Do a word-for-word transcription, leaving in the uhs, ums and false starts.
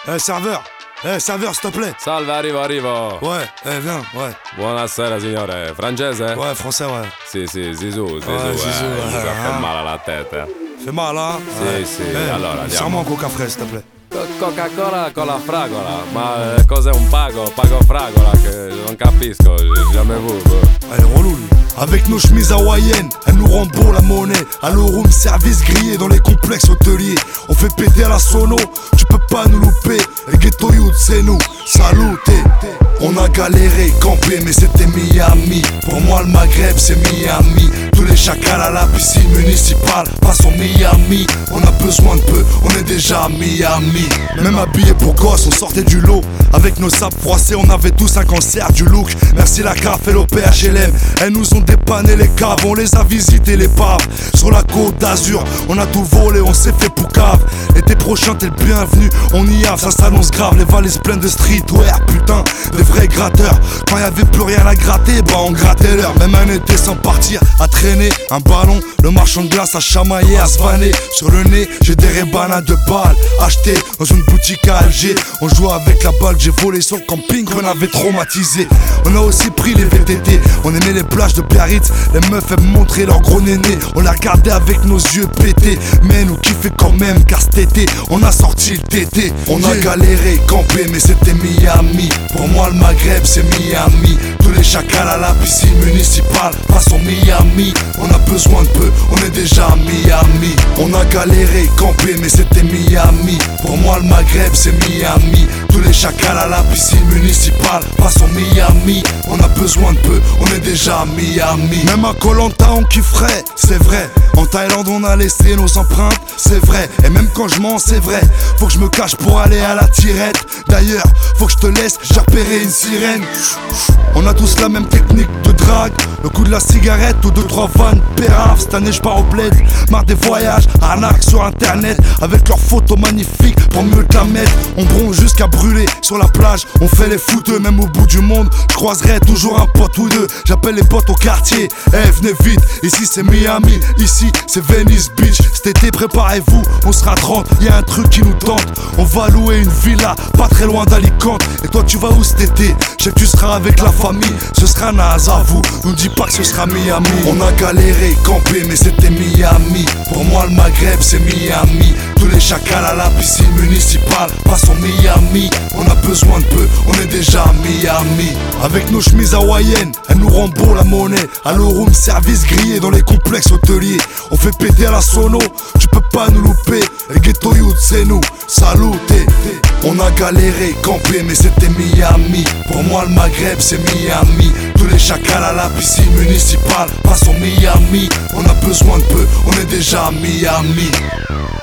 Eh, serveur. Eh, serveur, s'il te plaît. Salve, arrivo, arrivo. Ouais, eh, viens, ouais. Buonasera, signore. Francese? Ouais, français, ouais. Sì, sì, Zizou, Zizou, Ouais, eh. Zizou, Mi eh, fa hein. male alla testa. Fais mal, hein. Sì, Ouais. sì, Eh, allora andiamo. serre-moi un coca frais, s'il te plaît. Co- Coca-Cola con la fragola. Ma eh, cos'è un pago? Pago fragola che non capisco, jamais vu. Elle est relou, lui. Avec nos chemises hawaïennes, elle nous rend beau la monnaie. Allo room service grillé dans les complexes hôteliers. On fait péter à la sono, tu peux pas nous louper. Les ghetto youth, c'est nous, saluté. On a galéré, campé, mais c'était Miami. Pour moi, le Maghreb, c'est Miami. Tous les chacals à la piscine municipale passons Miami. On a besoin de peu, on est déjà à Miami. Même habillé pour gosse, on sortait du lot. Avec nos sables froissés, on avait tous un cancer du look. Merci la C A F et l'O P H L M. Elles nous ont dépanné les caves, on les a visités les paves. Sur la côte d'Azur, on a tout volé, on s'est fait poucave. L'été prochain, t'es le bienvenu, on y a, ça s'annonce grave. Les valises pleines de streetwear, putain, des vrais gratteurs. Quand y'avait plus rien à gratter, bah on grattait l'heure. Même un été sans partir, à traîner un ballon. Le marchand de glace à chamailler, à se vanner. Sur le nez, j'ai des rébanas de balles achetées dans une boutique à Alger. On jouait avec la balle que j'ai volée sur le camping qu'on avait traumatisé. On a aussi pris les V T T, on aimait les plages de Biarritz. Les meufs elles me montraient leur gros néné. On les regardait avec nos yeux pétés. Mais nous kiffait quand même car cet été on a sorti le T T. On a galéré, campé mais c'était Miami. Pour moi le Maghreb c'est Miami. Tous les chacals à la piscine municipale passons Miami. On a besoin de peu, on est déjà à Miami. On a galéré, campé mais c'était Miami. Pour moi le Maghreb c'est Miami. Tous les chacals à la piscine municipale passons Miami. On a besoin de peu, on est déjà à Miami. Même à Koh Lanta on kifferait, c'est vrai. En Thaïlande on a laissé nos empreintes, c'est vrai. Et même quand je mens c'est vrai. Faut que je me cache pour aller à la tirette. D'ailleurs, faut que je te laisse, j'ai repéré une sirène. On a tous la même technique de drague. Le coup de la cigarette ou deux trois vannes pérave. Cette année je pars au bled, marre des voyages, arnaque sur internet. Avec leurs photos magnifiques pour mieux te la mettre. On bronze jusqu'à brûler sur la plage. On fait les fouteux même au bout du monde. Je croiserai toujours un pote ou deux. J'appelle les potes au quartier. Eh venez vite, ici c'est Miami. Ici c'est Venice Beach. Cet été préparez-vous, on sera trente. Y'a un truc qui nous tente. On va louer une villa pas très loin d'Alicante. Et toi tu vas où cet été? Je sais que tu seras avec la famille. Ce sera naze à vous, nous dis pas que ce sera Miami. On a galéré, campé mais c'était Miami. Pour moi le Maghreb c'est Miami. Tous les chacals à la piscine municipale passons Miami. On a besoin de peu, on est déjà à Miami. Avec nos chemises hawaïennes, elle nous rend beau la monnaie. Allo room service grillé dans les complexes hôteliers. On fait péter à la sono, tu peux pas nous louper. Les ghetto youth c'est nous, saluté. On a galéré, campé mais c'était Miami. Pour moi le Maghreb c'est Miami. Tous les chacals à la piscine municipale passons Miami. On a besoin de peu, on est déjà à Miami.